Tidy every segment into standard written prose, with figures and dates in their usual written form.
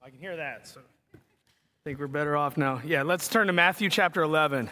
I can hear that, so I think we're better off now. Yeah, let's turn to Matthew chapter 11.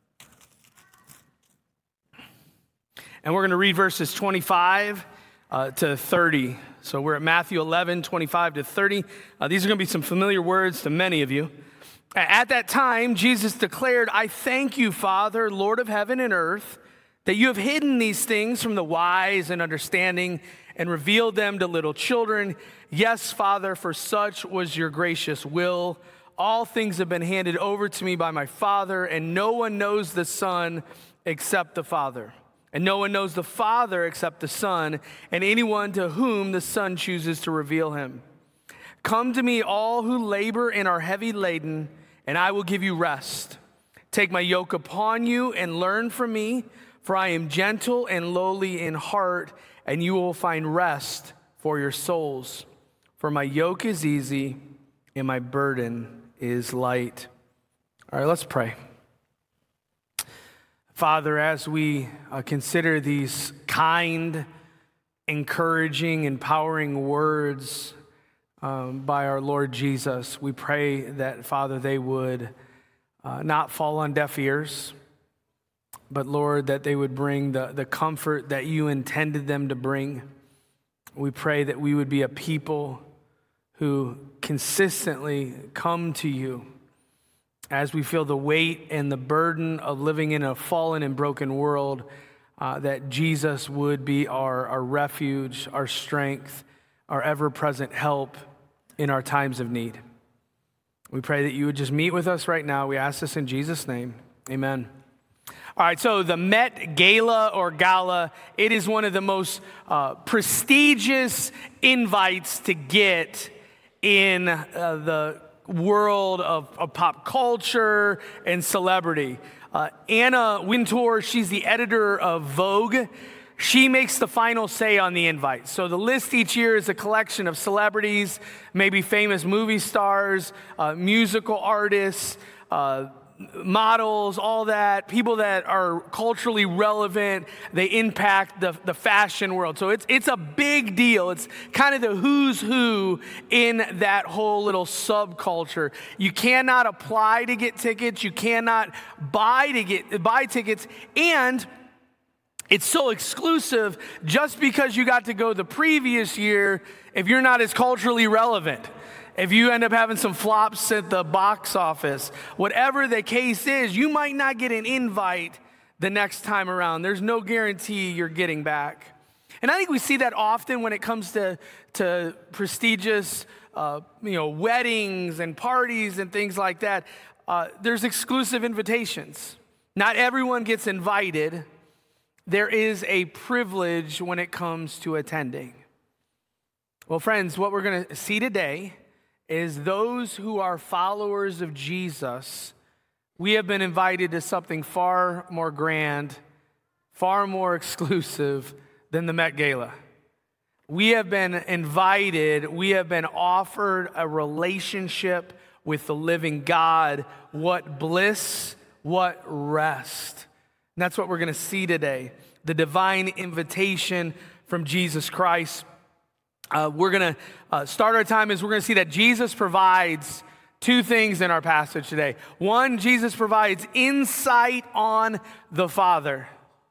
And we're going to read verses 25 to 30. So we're at Matthew 11, 25 to 30. These are going to be some familiar words to many of you. At that time, Jesus declared, "I thank you, Father, Lord of heaven and earth, that you have hidden these things from the wise and understanding and revealed them to little children. Yes, Father, for such was your gracious will. All things have been handed over to me by my Father, and no one knows the Son except the Father. And no one knows the Father except the Son, and anyone to whom the Son chooses to reveal him. Come to me, all who labor and are heavy laden, and I will give you rest. Take my yoke upon you and learn from me, for I am gentle and lowly in heart, and you will find rest for your souls. For my yoke is easy and my burden is light." All right, let's pray. Father, as we consider these kind, encouraging, empowering words by our Lord Jesus, we pray that, Father, they would not fall on deaf ears, but, Lord, that they would bring the comfort that you intended them to bring. We pray that we would be a people who consistently come to you as we feel the weight and the burden of living in a fallen and broken world, that Jesus would be our refuge, our strength, our ever-present help in our times of need. We pray that you would just meet with us right now. We ask this in Jesus' name. Amen. All right, so the Met Gala or Gala, it is one of the most prestigious invites to get in the world of pop culture and celebrity. Anna Wintour, she's the editor of Vogue. She makes the final say on the invite. So the list each year is a collection of celebrities, maybe famous movie stars, musical artists, models, all that, people that are culturally relevant. They impact the fashion world. So it's a big deal. It's kind of the who's who in that whole little subculture. You cannot apply to get tickets. You cannot buy tickets. And it's so exclusive just because you got to go the previous year if you're not as culturally relevant. If you end up having some flops at the box office, whatever the case is, you might not get an invite the next time around. There's no guarantee you're getting back. And I think we see that often when it comes to prestigious, weddings and parties and things like that. There's exclusive invitations. Not everyone gets invited. There is a privilege when it comes to attending. Well, friends, what we're going to see today is those who are followers of Jesus, we have been invited to something far more grand, far more exclusive than the Met Gala. We have been invited, we have been offered a relationship with the living God. What bliss, what rest. And that's what we're going to see today, the divine invitation from Jesus Christ. We're going to start our time as we're going to see that Jesus provides two things in our passage today. One, Jesus provides insight on the Father.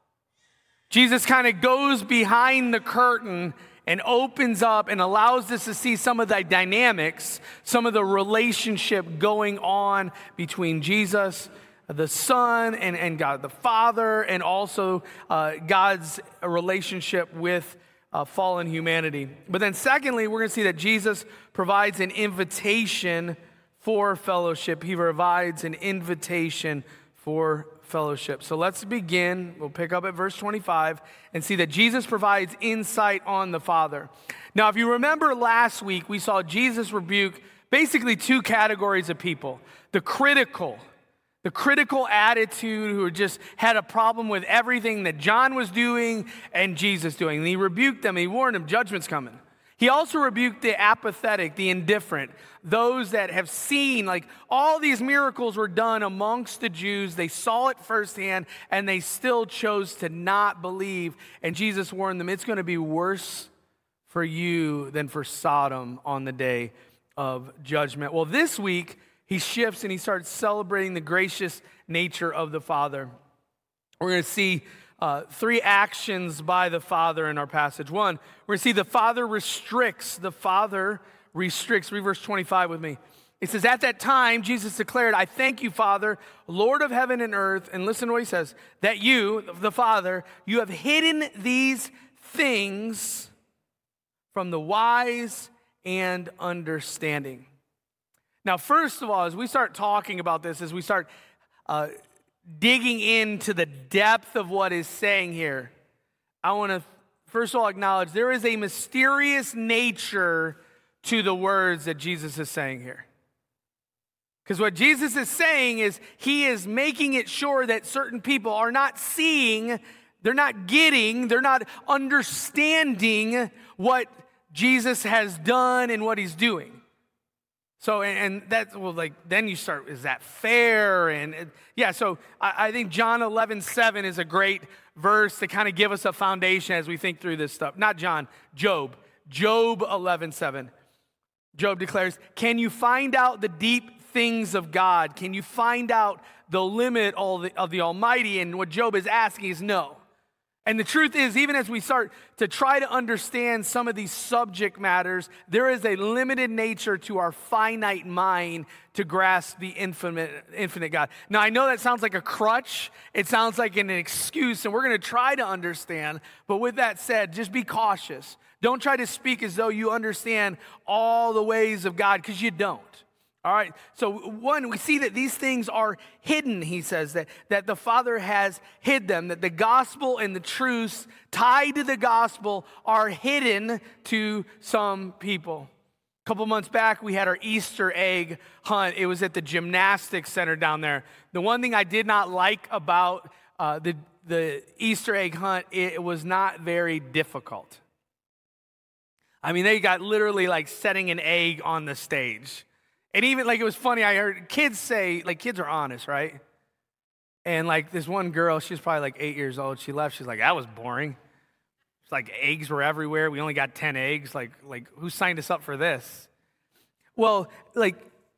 Jesus kind of goes behind the curtain and opens up and allows us to see some of the dynamics, some of the relationship going on between Jesus, the Son, and God the Father, and also God's relationship with fallen humanity. But then secondly, we're going to see that Jesus provides an invitation for fellowship. He provides an invitation for fellowship. So let's begin. We'll pick up at verse 25 and see that Jesus provides insight on the Father. Now, if you remember last week, we saw Jesus rebuke basically two categories of people. The critical attitude who just had a problem with everything that John was doing and Jesus doing. And he rebuked them. He warned them, judgment's coming. He also rebuked the apathetic, the indifferent, those that have seen, like, all these miracles were done amongst the Jews. They saw it firsthand, and they still chose to not believe. And Jesus warned them, it's going to be worse for you than for Sodom on the day of judgment. Well, this week, he shifts and he starts celebrating the gracious nature of the Father. We're going to see three actions by the Father in our passage. One, we're going to see the Father restricts. The Father restricts. Read verse 25 with me. It says, at that time, Jesus declared, I thank you, Father, Lord of heaven and earth. And listen to what he says, that you, the Father, you have hidden these things from the wise and understanding. Now, first of all, as we start talking about this, as we start digging into the depth of what is saying here, I want to first of all acknowledge there is a mysterious nature to the words that Jesus is saying here. Because what Jesus is saying is he is making it sure that certain people are not seeing, they're not getting, they're not understanding what Jesus has done and what he's doing. So, and that's, well, like, then you start, is that fair? And yeah, so I think John 11:7 is a great verse to kind of give us a foundation as we think through this stuff. Not John, Job. Job 11:7. Job declares, can you find out the deep things of God? Can you find out the limit of the Almighty? And what Job is asking is no. And the truth is, even as we start to try to understand some of these subject matters, there is a limited nature to our finite mind to grasp the infinite God. Now, I know that sounds like a crutch. It sounds like an excuse, and we're going to try to understand. But with that said, just be cautious. Don't try to speak as though you understand all the ways of God, because you don't. All right, so one, we see that these things are hidden, he says, that the Father has hid them, that the gospel and the truths tied to the gospel are hidden to some people. A couple months back, we had our Easter egg hunt. It was at the gymnastics center down there. The one thing I did not like about the Easter egg hunt, it was not very difficult. I mean, they got literally like setting an egg on the stage. And even, like, it was funny, I heard kids say, like, kids are honest, right? And, like, this one girl, she was probably, like, 8 years old. She left. She's like, that was boring. It's like eggs were everywhere. We only got 10 eggs. Like who signed us up for this? Well, like,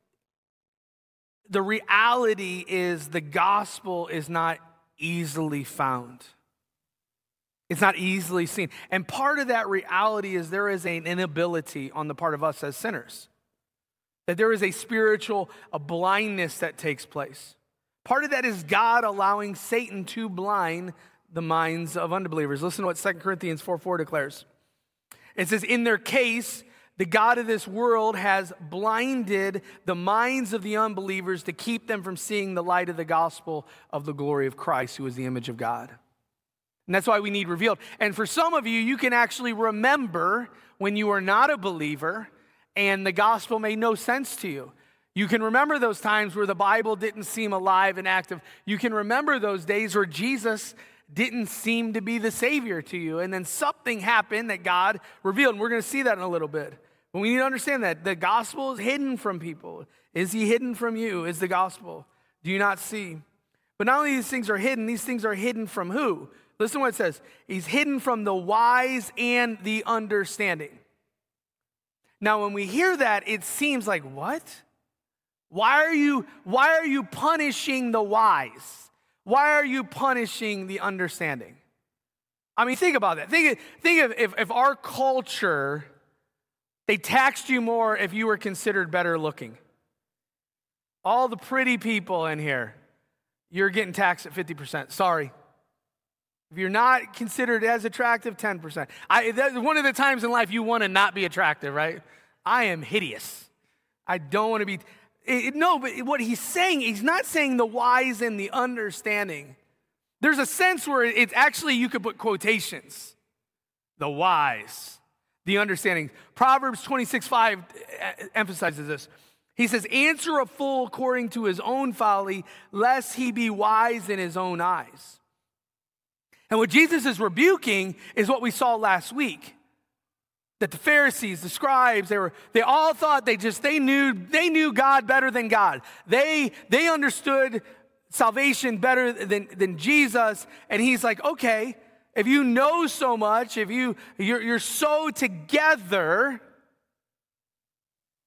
the reality is the gospel is not easily found. It's not easily seen. And part of that reality is there is an inability on the part of us as sinners. That there is a spiritual blindness that takes place. Part of that is God allowing Satan to blind the minds of unbelievers. Listen to what 2 Corinthians 4:4 declares. It says, in their case, the God of this world has blinded the minds of the unbelievers to keep them from seeing the light of the gospel of the glory of Christ, who is the image of God. And that's why we need revealed. And for some of you, you can actually remember when you were not a believer and the gospel made no sense to you. You can remember those times where the Bible didn't seem alive and active. You can remember those days where Jesus didn't seem to be the Savior to you. And then something happened that God revealed. And we're going to see that in a little bit. But we need to understand that the gospel is hidden from people. Is he hidden from you? Is the gospel? Do you not see? But not only these things are hidden from who? Listen to what it says. He's hidden from the wise and the understanding. Now, when we hear that, it seems like, what? Why are you punishing the wise? Why are you punishing the understanding? I mean, think about that. Think if our culture, they taxed you more if you were considered better looking. All the pretty people in here, you're getting taxed at 50%. Sorry. If you're not considered as attractive, 10%. That's one of the times in life you want to not be attractive, right? I am hideous. I don't want to be. No, but what he's saying, he's not saying the wise and the understanding. There's a sense where it's actually, you could put quotations. The wise, the understanding. Proverbs 26:5 emphasizes this. He says, answer a fool according to his own folly, lest he be wise in his own eyes. And what Jesus is rebuking is what we saw last week. That the Pharisees, the scribes, they all thought they knew God better than God. They understood salvation better than Jesus. And he's like, okay, if you know so much, if you're so together,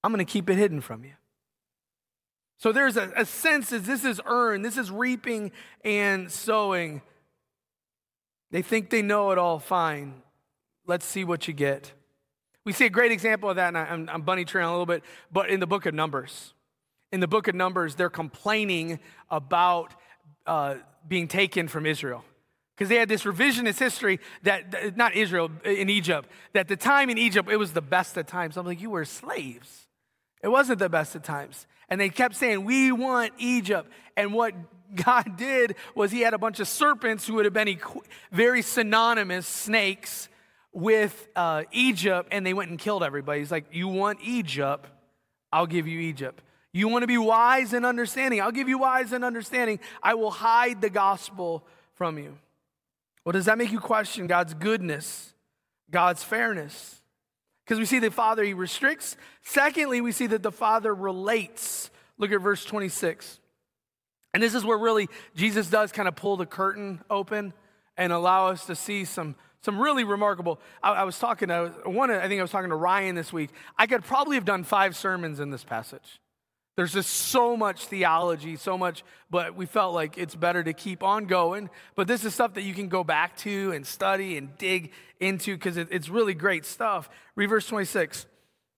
I'm going to keep it hidden from you. So there's a sense that this is earned, this is reaping and sowing. They think they know it all. Fine. Let's see what you get. We see a great example of that, and I'm bunny trailing a little bit, but in the book of Numbers. In the book of Numbers, they're complaining about being taken from Israel. Because they had this revisionist history that, not Israel, in Egypt, that the time in Egypt, it was the best of times. I'm like, you were slaves. It wasn't the best of times. And they kept saying, we want Egypt. And what God did was he had a bunch of serpents who would have been very synonymous snakes with Egypt, and they went and killed everybody. He's like, you want Egypt, I'll give you Egypt. You want to be wise and understanding, I'll give you wise and understanding. I will hide the gospel from you. Well, does that make you question God's goodness, God's fairness? Because we see the Father, he restricts. Secondly, we see that the Father relates. Look at verse 26. And this is where really Jesus does kind of pull the curtain open and allow us to see some really remarkable. I was talking to Ryan this week. I could probably have done 5 sermons in this passage. There's just so much theology, so much, but we felt like it's better to keep on going. But this is stuff that you can go back to and study and dig into because it's really great stuff. Read verse 26.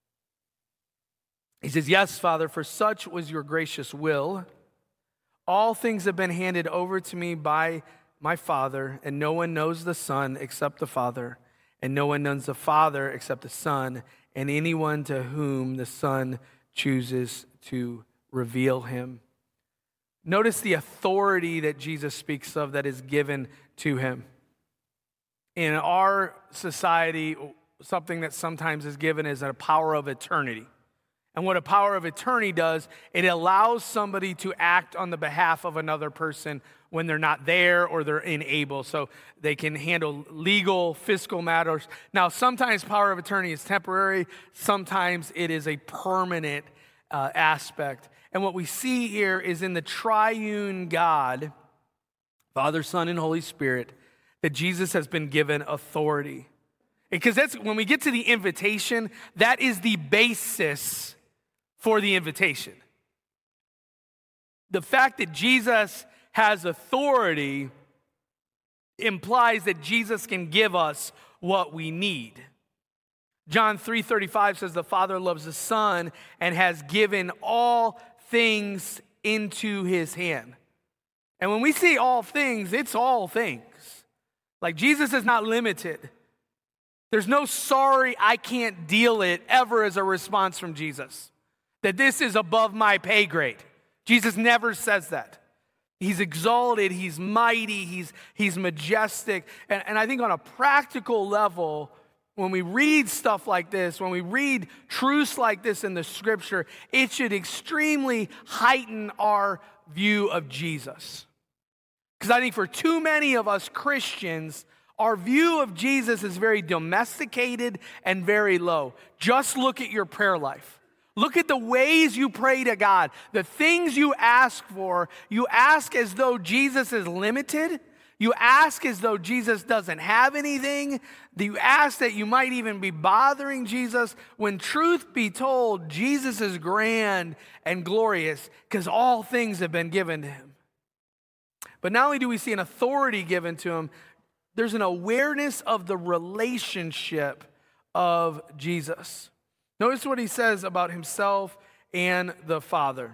He says, yes, Father, for such was your gracious will. All things have been handed over to me by my Father, and no one knows the Son except the Father, and no one knows the Father except the Son, and anyone to whom the Son chooses to reveal him. Notice the authority that Jesus speaks of that is given to him. In our society, something that sometimes is given is a power of attorney. And what a power of attorney does, it allows somebody to act on the behalf of another person when they're not there or they're unable. So they can handle legal, fiscal matters. Now, sometimes power of attorney is temporary. Sometimes it is a permanent aspect. And what we see here is in the triune God, Father, Son, and Holy Spirit, that Jesus has been given authority. Because that's when we get to the invitation, that is the basis for the invitation. The fact that Jesus has authority implies that Jesus can give us what we need. John 3:35 says the Father loves the Son and has given all things into his hand. And when we see all things, it's all things. Like Jesus is not limited. There's no sorry, I can't deal it ever as a response from Jesus. That this is above my pay grade. Jesus never says that. He's exalted, he's mighty, he's majestic. And I think on a practical level, when we read stuff like this, when we read truths like this in the scripture, it should extremely heighten our view of Jesus. Because I think for too many of us Christians, our view of Jesus is very domesticated and very low. Just look at your prayer life. Look at the ways you pray to God. The things you ask for, you ask as though Jesus is limited. You ask as though Jesus doesn't have anything. You ask that you might even be bothering Jesus. When truth be told, Jesus is grand and glorious because all things have been given to him. But not only do we see an authority given to him, there's an awareness of the relationship of Jesus. Notice what he says about himself and the Father.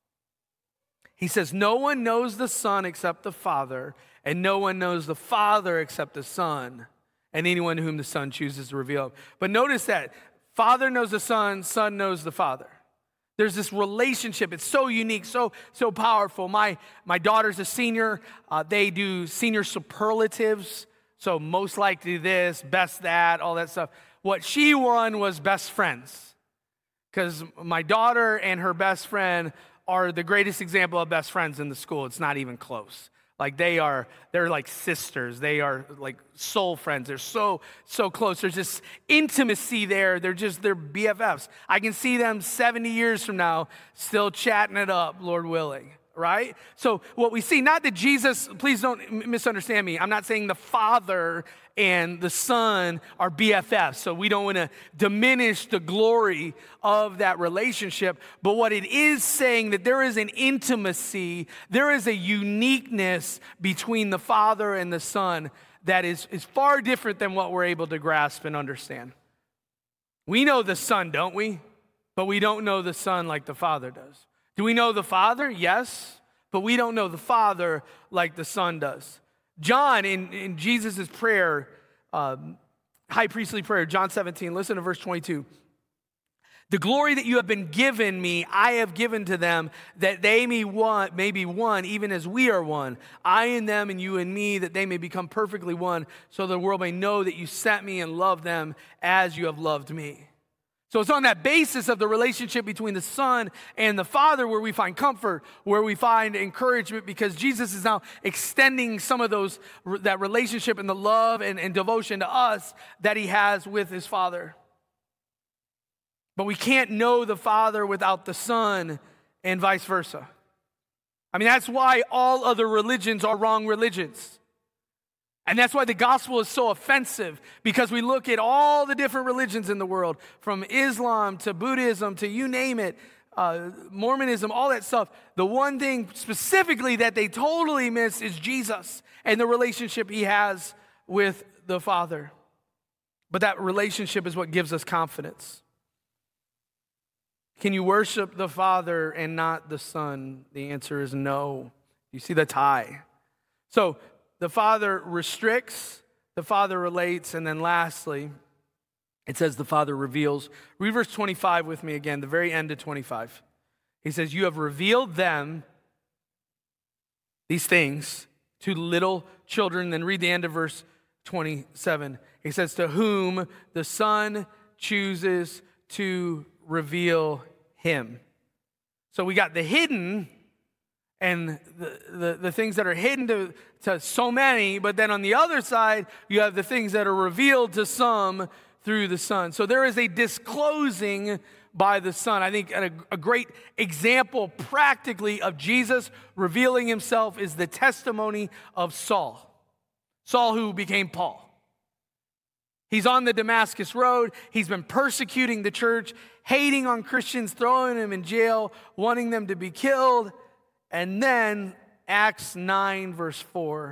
He says, no one knows the Son except the Father, and no one knows the Father except the Son, and anyone whom the Son chooses to reveal. But notice that Father knows the Son, Son knows the Father. There's this relationship. It's so unique, so powerful. My daughter's a senior. They do senior superlatives. So most likely this, best that, all that stuff. What she won was best friends. Because my daughter and her best friend are the greatest example of best friends in the school. It's not even close. Like they're like sisters. They are like soul friends. They're so close. There's this intimacy there. They're BFFs. I can see them 70 years from now still chatting it up, Lord willing, right? So what we see, not that Jesus, please don't misunderstand me. I'm not saying the Father and the Son are BFFs. So we don't want to diminish the glory of that relationship. But what it is saying that there is an intimacy, there is a uniqueness between the Father and the Son that is far different than what we're able to grasp and understand. We know the Son, don't we? But we don't know the Son like the Father does. Do we know the Father? Yes. But we don't know the Father like the Son does. John, in Jesus' prayer, high priestly prayer, John 17, listen to verse 22. The glory that you have been given me, I have given to them, that they may be one, even as we are one. I in them and you in me, that they may become perfectly one, so the world may know that you sent me and loved them as you have loved me. So it's on that basis of the relationship between the Son and the Father where we find comfort, where we find encouragement, because Jesus is now extending some of that relationship and the love and devotion to us that he has with his Father. But we can't know the Father without the Son, and vice versa. I mean, that's why all other religions are wrong religions. And that's why the gospel is so offensive, because we look at all the different religions in the world, from Islam to Buddhism to you name it, Mormonism, all that stuff. The one thing specifically that they totally miss is Jesus and the relationship he has with the Father. But that relationship is what gives us confidence. Can you worship the Father and not the Son? The answer is no. You see the tie. So the Father restricts, the Father relates, and then lastly, it says the Father reveals. Read verse 25 with me again, the very end of 25. He says, you have revealed them, these things, to little children. Then read the end of verse 27. He says, to whom the Son chooses to reveal him. So we got the hidden and the things that are hidden to so many, but then on the other side, you have the things that are revealed to some through the Son. So there is a disclosing by the Son. I think a great example practically of Jesus revealing himself is the testimony of Saul. Saul, who became Paul. He's on the Damascus Road. He's been persecuting the church, hating on Christians, throwing them in jail, wanting them to be killed. And then Acts 9, verse 4,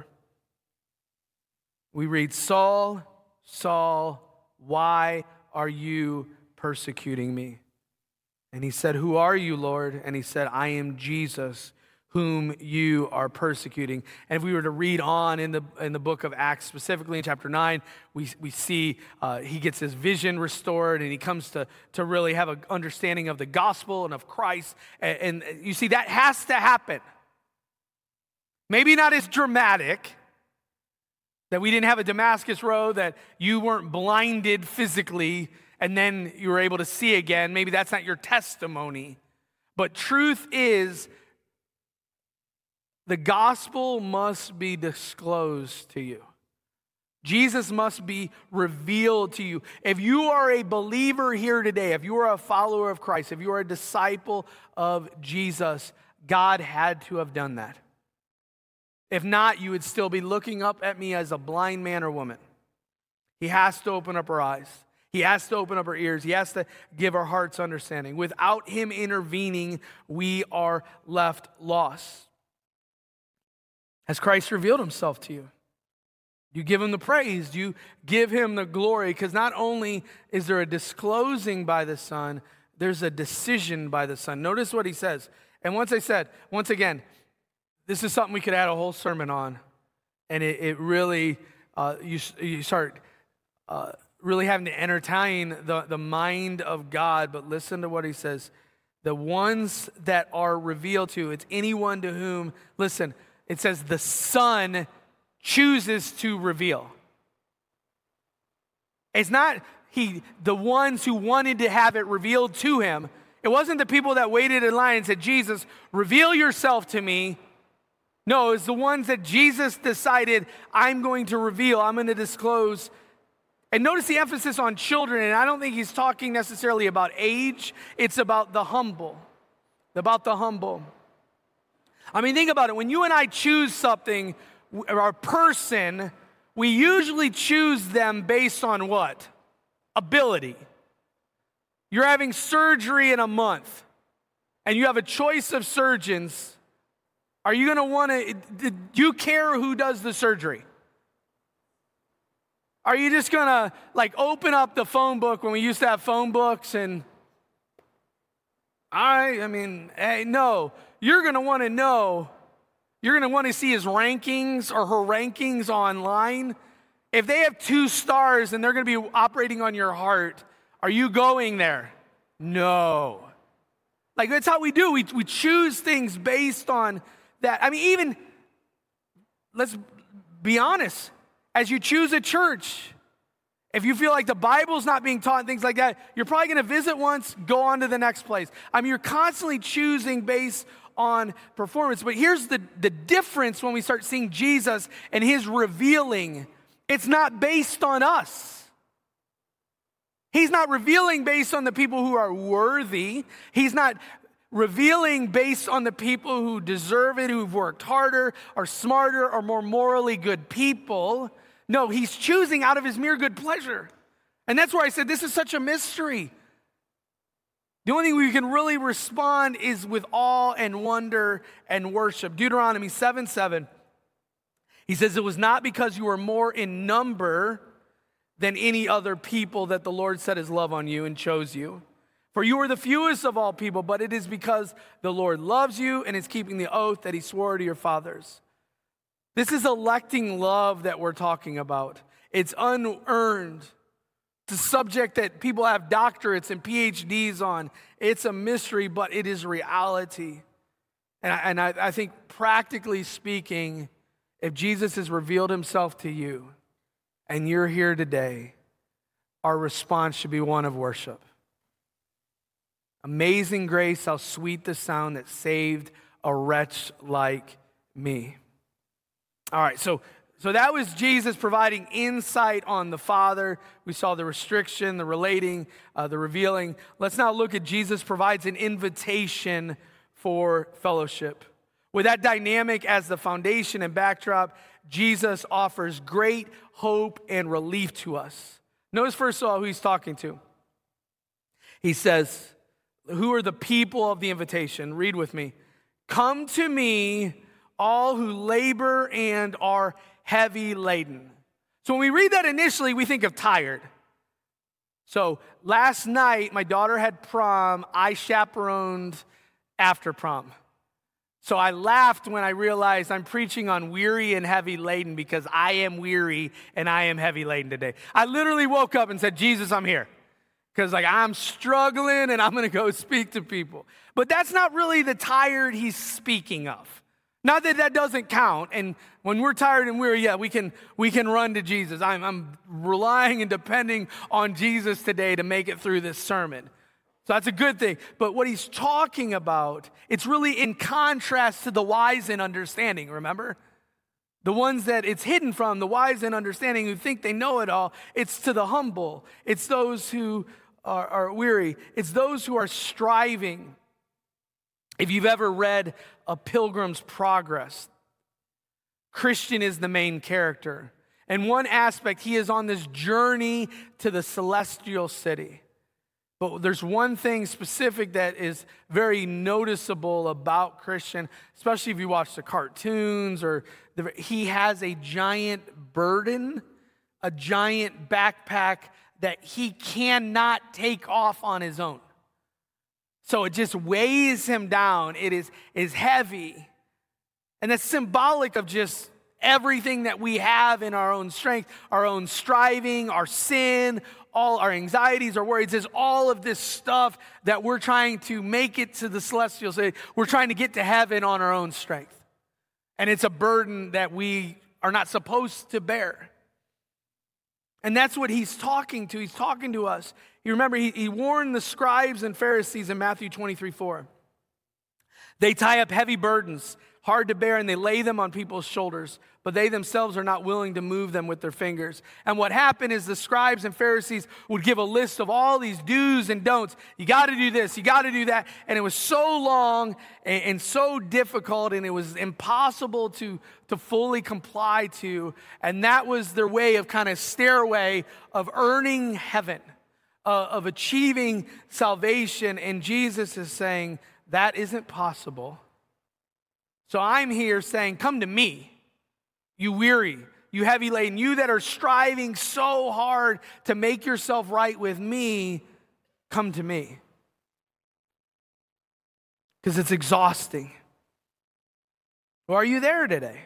we read, Saul, Saul, why are you persecuting me? And he said, who are you, Lord? And he said, I am Jesus, whom you are persecuting. And if we were to read on in the book of Acts, specifically in chapter 9, we see he gets his vision restored, and he comes to really have an understanding of the gospel and of Christ. And you see, that has to happen. Maybe not as dramatic, that we didn't have a Damascus Road, that you weren't blinded physically and then you were able to see again. Maybe that's not your testimony. But truth is, the gospel must be disclosed to you. Jesus must be revealed to you. If you are a believer here today, if you are a follower of Christ, if you are a disciple of Jesus, God had to have done that. If not, you would still be looking up at me as a blind man or woman. He has to open up our eyes. He has to open up our ears. He has to give our hearts understanding. Without him intervening, we are left lost. Has Christ revealed himself to you? Do you give him the praise? Do you give him the glory? Because not only is there a disclosing by the Son, there's a decision by the Son. Notice what he says. And once again, this is something we could add a whole sermon on. And it really, you start really having to entertain the mind of God. But listen to what he says. The ones that are revealed to, it's anyone to whom, listen, it says the Son chooses to reveal. It's not the ones who wanted to have it revealed to him. It wasn't the people that waited in line and said, Jesus, reveal yourself to me. No, it's the ones that Jesus decided, I'm going to reveal, I'm going to disclose. And notice the emphasis on children, and I don't think he's talking necessarily about age. It's about the humble. About the humble. I mean, think about it. When you and I choose something, or a person, we usually choose them based on what? Ability. You're having surgery in a month, and you have a choice of surgeons. Are you going to want to, do you care who does the surgery? Are you just going to open up the phone book when we used to have phone books and, hey, no. You're going to want to know, you're going to want to see his rankings or her rankings online. If they have 2 stars and they're going to be operating on your heart, are you going there? No. That's how we do. We choose things based on that. Even, let's be honest, as you choose a church, if you feel like the Bible's not being taught and things like that, you're probably going to visit once, go on to the next place. You're constantly choosing based on performance. But here's the difference when we start seeing Jesus and his revealing. It's not based on us. He's not revealing based on the people who are worthy. He's not revealing based on the people who deserve it, who've worked harder, are smarter, or more morally good people. No, he's choosing out of his mere good pleasure. And that's where I said this is such a mystery. The only thing we can really respond is with awe and wonder and worship. Deuteronomy 7:7, he says, it was not because you were more in number than any other people that the Lord set his love on you and chose you. For you are the fewest of all people, but it is because the Lord loves you and is keeping the oath that he swore to your fathers. This is electing love that we're talking about. It's unearned. It's a subject that people have doctorates and PhDs on. It's a mystery, but it is reality. And I think practically speaking, if Jesus has revealed himself to you and you're here today, our response should be one of worship. Amazing grace, how sweet the sound that saved a wretch like me. All right, so that was Jesus providing insight on the Father. We saw the restriction, the relating, the revealing. Let's now look at Jesus provides an invitation for fellowship. With that dynamic as the foundation and backdrop, Jesus offers great hope and relief to us. Notice first of all who he's talking to. He says, who are the people of the invitation? Read with me. Come to me, all who labor and are heavy laden. So when we read that initially, we think of tired. So last night, my daughter had prom. I chaperoned after prom. So I laughed when I realized I'm preaching on weary and heavy laden because I am weary and I am heavy laden today. I literally woke up and said, Jesus, I'm here. Because I'm struggling and I'm going to go speak to people. But that's not really the tired he's speaking of. Not that that doesn't count. And when we're tired and weary, we can run to Jesus. I'm relying and depending on Jesus today to make it through this sermon. So that's a good thing. But what he's talking about, it's really in contrast to the wise in understanding, remember? The ones that it's hidden from, the wise in understanding who think they know it all, it's to the humble. It's those who are weary. It's those who are striving. If you've ever read A Pilgrim's Progress, Christian is the main character. And one aspect, he is on this journey to the celestial city. But there's one thing specific that is very noticeable about Christian, especially if you watch the cartoons, he has a giant burden, a giant backpack that he cannot take off on his own. So it just weighs him down. It is heavy. And that's symbolic of just everything that we have in our own strength, our own striving, our sin, all our anxieties, our worries. There's all of this stuff that we're trying to make it to the celestial city. We're trying to get to heaven on our own strength. And it's a burden that we are not supposed to bear. And that's what he's talking to. He's talking to us. You remember, he warned the scribes and Pharisees in Matthew 23:4. They tie up heavy burdens, hard to bear, and they lay them on people's shoulders, but they themselves are not willing to move them with their fingers. And what happened is the scribes and Pharisees would give a list of all these do's and don'ts. You got to do this, you got to do that. And it was so long and so difficult, and it was impossible to fully comply to. And that was their way of kind of stairway of earning heaven, of achieving salvation. And Jesus is saying, that isn't possible. So I'm here saying, come to me, you weary, you heavy laden, you that are striving so hard to make yourself right with me, come to me. Because it's exhausting. Or are you there today?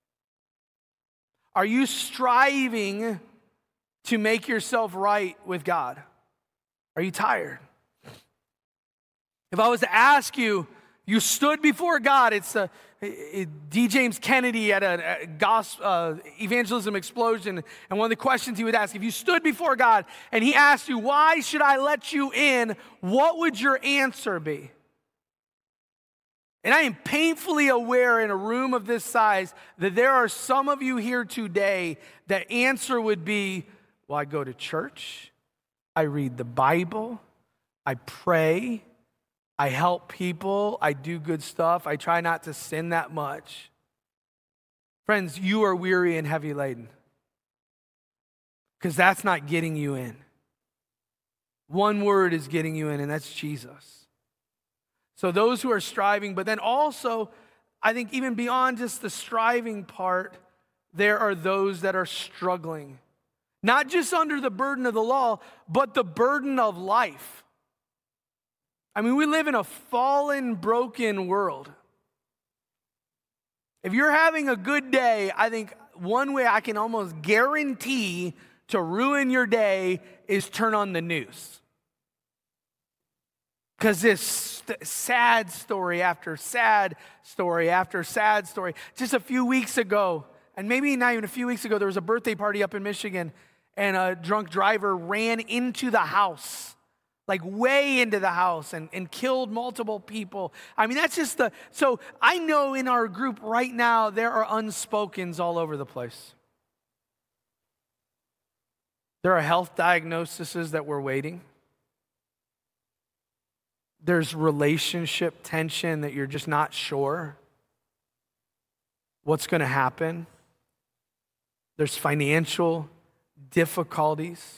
Are you striving to make yourself right with God? Are you tired? If I was to ask you, you stood before God. It's D. James Kennedy at a gospel evangelism explosion, and one of the questions he would ask, if you stood before God and he asked you, why should I let you in, what would your answer be? And I am painfully aware in a room of this size that there are some of you here today that answer would be, well, I go to church, I read the Bible, I pray, I help people, I do good stuff, I try not to sin that much. Friends, you are weary and heavy laden, because that's not getting you in. One word is getting you in, and that's Jesus. So those who are striving, but then also, I think even beyond just the striving part, there are those that are struggling. Not just under the burden of the law, but the burden of life. I mean, we live in a fallen, broken world. If you're having a good day, I think one way I can almost guarantee to ruin your day is turn on the news. Because this sad story after sad story after sad story. Just a few weeks ago, and maybe not even a few weeks ago, there was a birthday party up in Michigan, and a drunk driver ran into the house. Like way into the house and killed multiple people. I mean, that's just so I know in our group right now, there are unspokens all over the place. There are health diagnoses that we're waiting. There's relationship tension that you're just not sure what's going to happen. There's financial difficulties.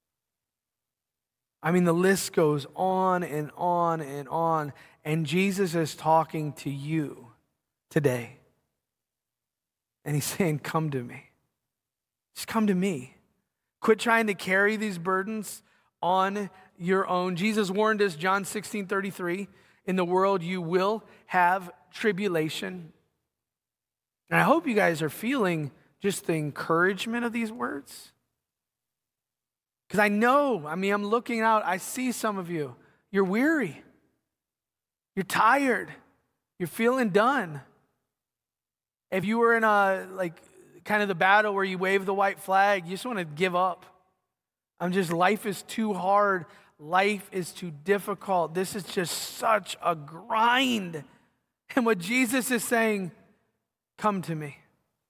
I mean, the list goes on and on and on. And Jesus is talking to you today. And he's saying, come to me. Just come to me. Quit trying to carry these burdens on your own. Jesus warned us, John 16:33, in the world you will have tribulation. And I hope you guys are feeling just the encouragement of these words. Because I know, I'm looking out, I see some of you. You're weary. You're tired. You're feeling done. If you were in kind of the battle where you wave the white flag, you just want to give up. Life is too hard. Life is too difficult. This is just such a grind. And what Jesus is saying, come to me.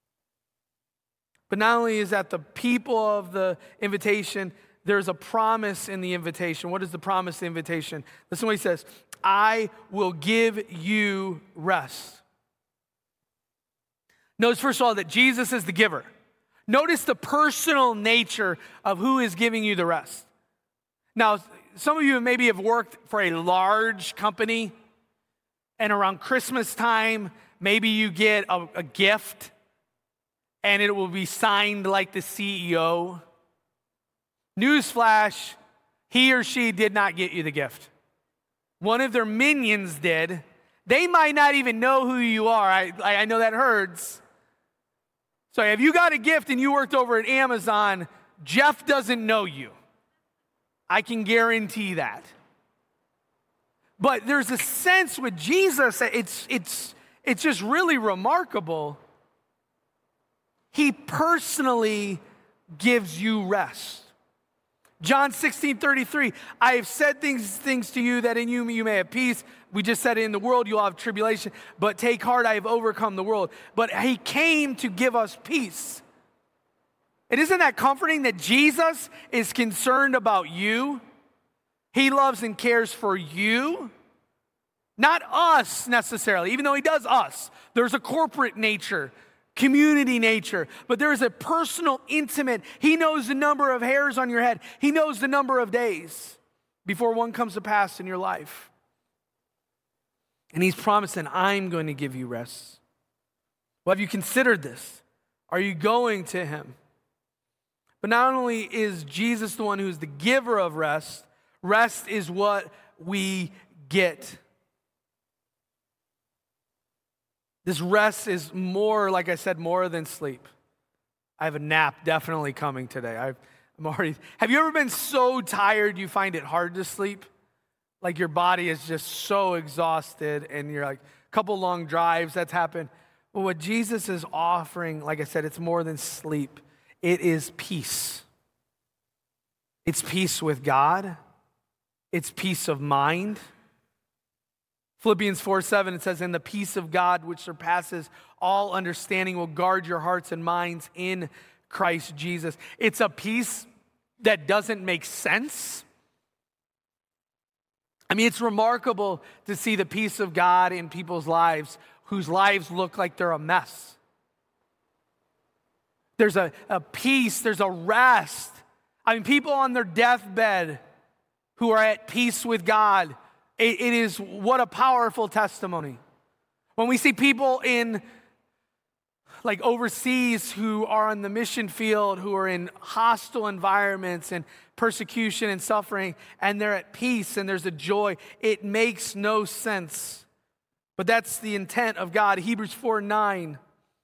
But not only is that the people of the invitation, there's a promise in the invitation. What is the promise of the invitation? Listen to what he says. I will give you rest. Notice, first of all, that Jesus is the giver. Notice the personal nature of who is giving you the rest. Now, some of you maybe have worked for a large company, and around Christmas time, maybe you get a gift, and it will be signed like the CEO. Newsflash, he or she did not get you the gift. One of their minions did. They might not even know who you are. I know that hurts. So if you got a gift and you worked over at Amazon, Jeff doesn't know you. I can guarantee that. But there's a sense with Jesus, it's just really remarkable. He personally gives you rest. John 16:33, I have said things to you that in you may have peace. We just said in the world you'll have tribulation, but take heart, I have overcome the world. But he came to give us peace. And isn't that comforting that Jesus is concerned about you? He loves and cares for you. Not us necessarily, even though he does us. There's a corporate nature, community nature, but there is a personal, intimate. He knows the number of hairs on your head. He knows the number of days before one comes to pass in your life. And he's promising, I'm going to give you rest. Well, have you considered this? Are you going to him? But not only is Jesus the one who's the giver of rest, rest is what we get. This rest is more, like I said, more than sleep. I have a nap definitely coming today. Have you ever been so tired you find it hard to sleep? Like your body is just so exhausted and you're like, a couple long drives, that's happened. Well, what Jesus is offering, like I said, it's more than sleep. It is peace. It's peace with God. It's peace of mind. Philippians 4:7, it says, and the peace of God, which surpasses all understanding, will guard your hearts and minds in Christ Jesus. It's a peace that doesn't make sense. I mean, it's remarkable to see the peace of God in people's lives whose lives look like they're a mess. There's a peace, there's a rest. I mean, people on their deathbed who are at peace with God, it is what a powerful testimony. When we see people in like overseas who are on the mission field, who are in hostile environments and persecution and suffering, and they're at peace and there's a joy, it makes no sense. But that's the intent of God. Hebrews 4:9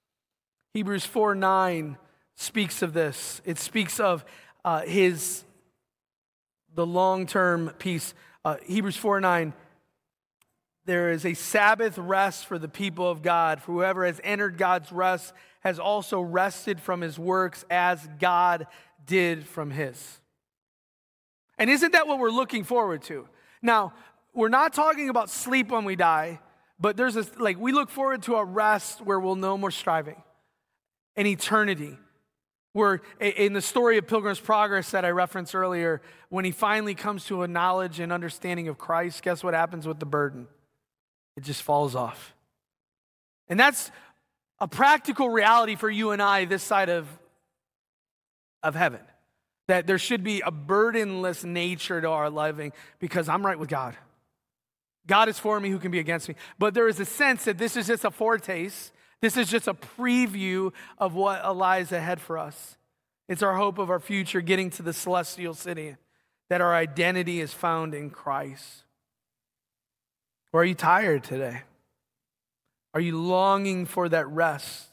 speaks of this. It speaks of the long-term peace. Hebrews 4:9, there is a Sabbath rest for the people of God. For whoever has entered God's rest has also rested from his works as God did from his. And isn't that what we're looking forward to? Now, we're not talking about sleep when we die, but we look forward to a rest where we'll no more striving, an eternity. Where in the story of Pilgrim's Progress that I referenced earlier, when he finally comes to a knowledge and understanding of Christ, guess what happens with the burden? It just falls off. And that's a practical reality for you and I this side of heaven. That there should be a burdenless nature to our living because I'm right with God. God is for me, who can be against me? But there is a sense that this is just a foretaste. This is just a preview of what lies ahead for us. It's our hope of our future, getting to the celestial city, that our identity is found in Christ. Or are you tired today? Are you longing for that rest?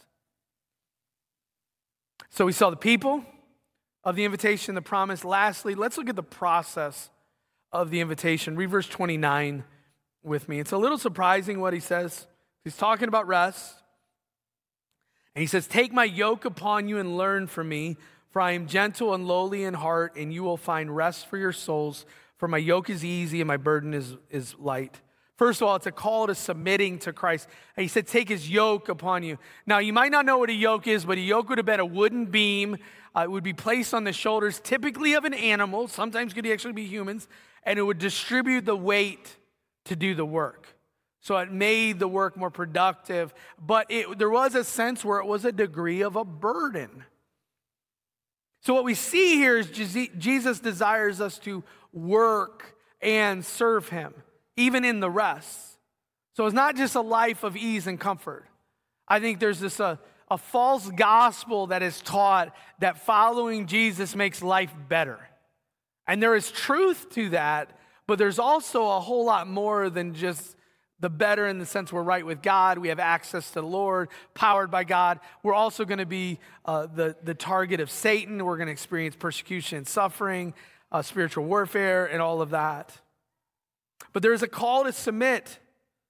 So we saw the people of the invitation, the promise. Lastly, let's look at the process of the invitation. Read verse 29 with me. It's a little surprising what he says. He's talking about rest. And he says, take my yoke upon you and learn from me, for I am gentle and lowly in heart, and you will find rest for your souls. For my yoke is easy and my burden is light. First of all, it's a call to submitting to Christ. And he said, take his yoke upon you. Now, you might not know what a yoke is, but a yoke would have been a wooden beam. It would be placed on the shoulders, typically of an animal. Sometimes could actually be humans. And it would distribute the weight to do the work. So it made the work more productive, but there was a sense where it was a degree of a burden. So what we see here is Jesus desires us to work and serve him, even in the rest. So it's not just a life of ease and comfort. I think there's a false gospel that is taught that following Jesus makes life better. And there is truth to that, but there's also a whole lot more than just the better in the sense we're right with God, we have access to the Lord, powered by God. We're also going to be the target of Satan. We're going to experience persecution and suffering, spiritual warfare, and all of that. But there's a call to submit.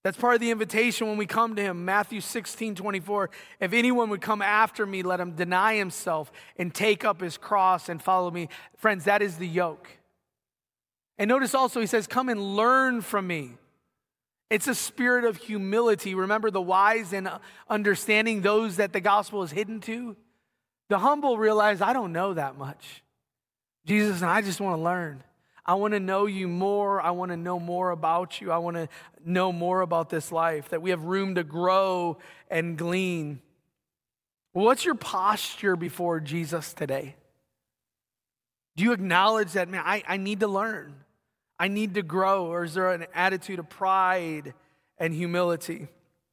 That's part of the invitation when we come to him. Matthew 16:24. If anyone would come after me, let him deny himself and take up his cross and follow me. Friends, that is the yoke. And notice also he says, come and learn from me. It's a spirit of humility. Remember the wise and understanding those that the gospel is hidden to? The humble realize, I don't know that much. Jesus, and I just want to learn. I want to know you more. I want to know more about you. I want to know more about this life, that we have room to grow and glean. Well, what's your posture before Jesus today? Do you acknowledge that, man, I need to learn. I need to grow. Or is there an attitude of pride and humility?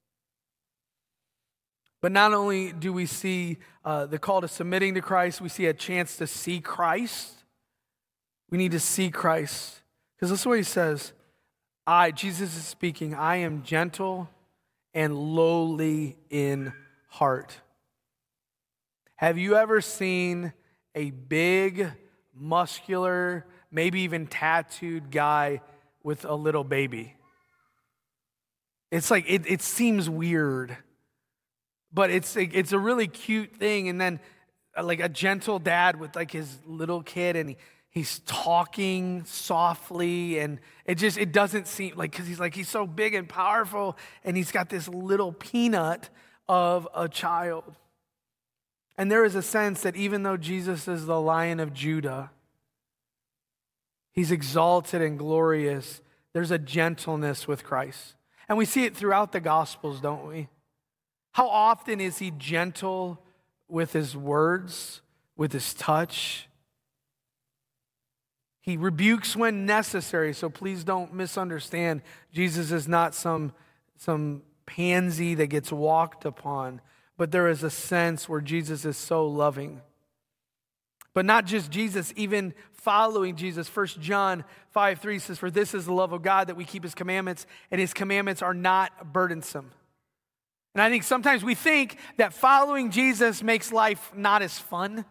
But not only do we see the call to submitting to Christ, we see a chance to see Christ. We need to see Christ. Because listen to what he says. Jesus is speaking, I am gentle and lowly in heart. Have you ever seen a big, muscular, maybe even tattooed guy with a little baby? It's like, it seems weird, but it's a really cute thing. And then like a gentle dad with like his little kid, and he's talking softly, and it doesn't seem like, because he's so big and powerful, and he's got this little peanut of a child. And there is a sense that even though Jesus is the Lion of Judah, he's exalted and glorious, there's a gentleness with Christ. And we see it throughout the Gospels, don't we? How often is he gentle with his words, with his touch? He rebukes when necessary, so please don't misunderstand. Jesus is not some pansy that gets walked upon, but there is a sense where Jesus is so loving. But not just Jesus, even following Jesus. 1 John 5:3 says, for this is the love of God, that we keep his commandments, and his commandments are not burdensome. And I think sometimes we think that following Jesus makes life not as fun.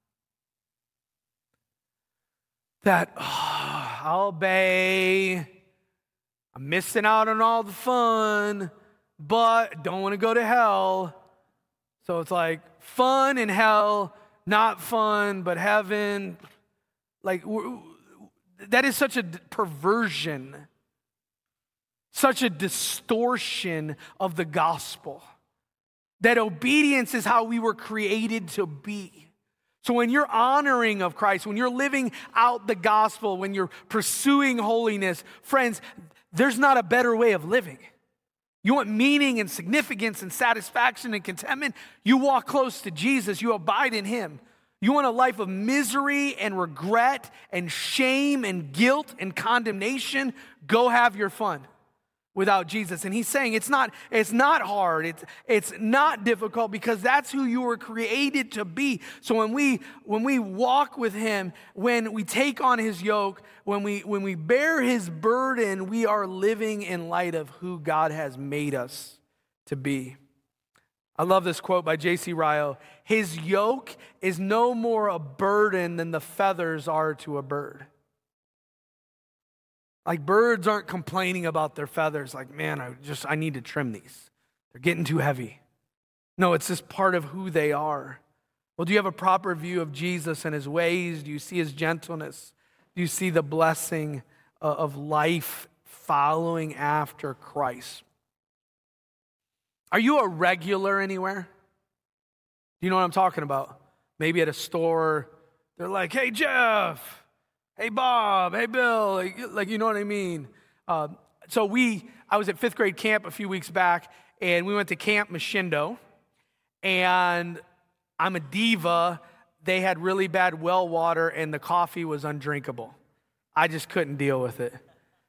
That, I'll obey, I'm missing out on all the fun, but don't want to go to hell. So it's like fun in hell, not fun, but heaven. Like, that is such a perversion, such a distortion of the gospel. That obedience is how we were created to be. So when you're honoring of Christ, when you're living out the gospel, when you're pursuing holiness, friends, there's not a better way of living. You want meaning and significance and satisfaction and contentment? You walk close to Jesus. You abide in him. You want a life of misery and regret and shame and guilt and condemnation? Go have your fun without Jesus. And he's saying it's not hard. It's not difficult, because that's who you were created to be. So when we walk with him, when we take on his yoke, when we bear his burden, we are living in light of who God has made us to be. I love this quote by J.C. Ryle. His yoke is no more a burden than the feathers are to a bird. Like, birds aren't complaining about their feathers, like, man, I need to trim these. They're getting too heavy. No, it's just part of who they are. Well, do you have a proper view of Jesus and his ways? Do you see his gentleness? Do you see the blessing of life following after Christ? Are you a regular anywhere? Do you know what I'm talking about? Maybe at a store, they're like, hey, Jeff. Hey, Bob. Hey, Bill. Like, you know what I mean? I was at fifth grade camp a few weeks back, and we went to Camp Machindo, and I'm a diva. They had really bad well water, and the coffee was undrinkable. I just couldn't deal with it.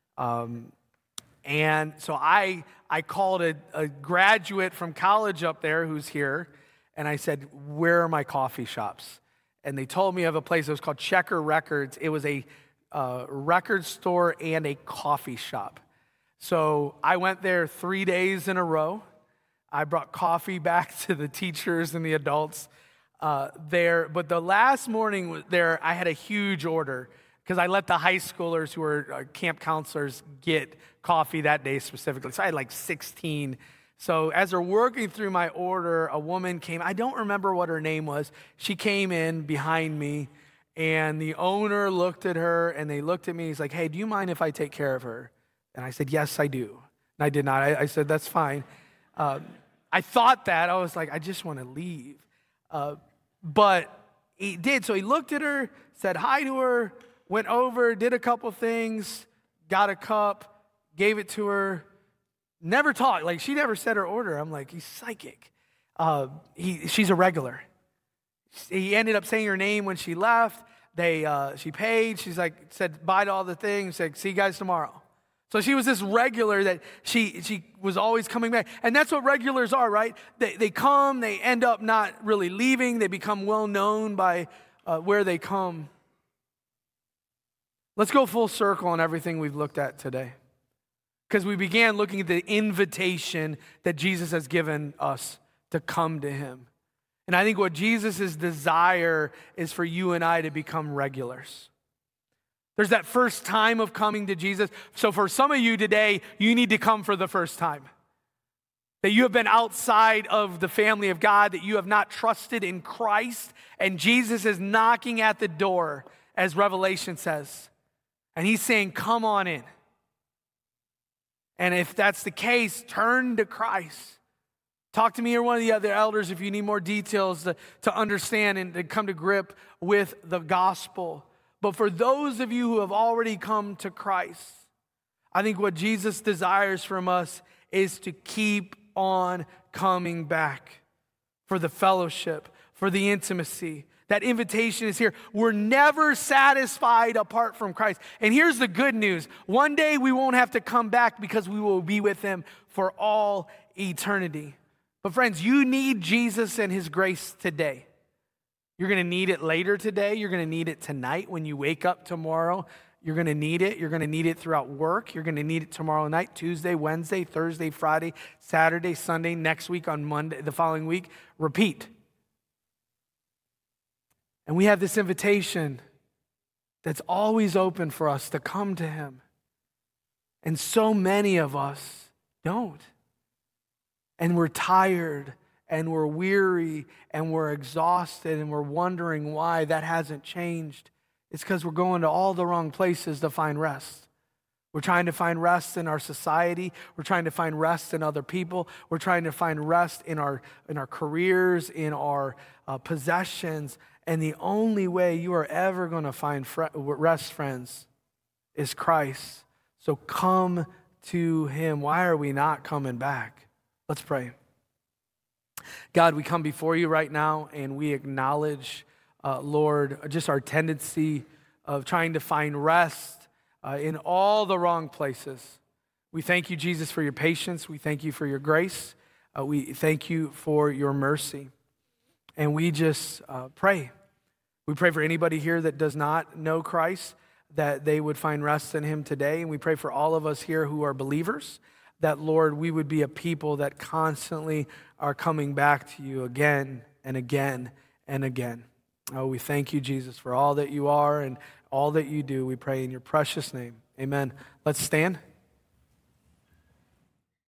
And so I called a graduate from college up there who's here, and I said, where are my coffee shops? And they told me of a place that was called Checker Records. It was a record store and a coffee shop. So I went there 3 days in a row. I brought coffee back to the teachers and the adults there. But the last morning there, I had a huge order because I let the high schoolers who were camp counselors get coffee that day specifically. So I had like 16. So as they're working through my order, a woman came. I don't remember what her name was. She came in behind me, and the owner looked at her, and they looked at me. He's like, hey, do you mind if I take care of her? And I said, yes, I do. And I did not. I said, that's fine. I thought that. I was like, I just want to leave. But he did. So he looked at her, said hi to her, went over, did a couple things, got a cup, gave it to her, never talked. Like, she never said her order. I'm like, he's psychic. She's a regular. He ended up saying her name when she left. She paid. She's like, said bye to all the things, said, see you guys tomorrow. So she was this regular that she was always coming back. And that's what regulars are, right? They come, they end up not really leaving. They become well known by where they come. Let's go full circle on everything we've looked at today. Because we began looking at the invitation that Jesus has given us to come to him. And I think what Jesus' desire is for you and I to become regulars. There's that first time of coming to Jesus. So for some of you today, you need to come for the first time. That you have been outside of the family of God, that you have not trusted in Christ, and Jesus is knocking at the door, as Revelation says. And he's saying, come on in. And if that's the case, turn to Christ. Talk to me or one of the other elders if you need more details to understand and to come to grip with the gospel. But for those of you who have already come to Christ, I think what Jesus desires from us is to keep on coming back for the fellowship, for the intimacy. That invitation is here. We're never satisfied apart from Christ. And here's the good news. One day we won't have to come back because we will be with him for all eternity. But friends, you need Jesus and his grace today. You're going to need it later today. You're going to need it tonight when you wake up tomorrow. You're going to need it. You're going to need it throughout work. You're going to need it tomorrow night, Tuesday, Wednesday, Thursday, Friday, Saturday, Sunday, next week on Monday, the following week. Repeat. And we have this invitation that's always open for us to come to him. And so many of us don't. And we're tired, and we're weary, and we're exhausted, and we're wondering why that hasn't changed. It's because we're going to all the wrong places to find rest. We're trying to find rest in our society. We're trying to find rest in other people. We're trying to find rest in our careers, in our possessions. And the only way you are ever going to find rest, friends, is Christ. So come to him. Why are we not coming back? Let's pray. God, we come before you right now and we acknowledge, Lord, just our tendency of trying to find rest in all the wrong places. We thank you, Jesus, for your patience. We thank you for your grace. We thank you for your mercy. And we just pray. We pray for anybody here that does not know Christ, that they would find rest in him today. And we pray for all of us here who are believers, that, Lord, we would be a people that constantly are coming back to you again and again and again. Oh, we thank you, Jesus, for all that you are and all that you do. We pray in your precious name. Amen. Let's stand.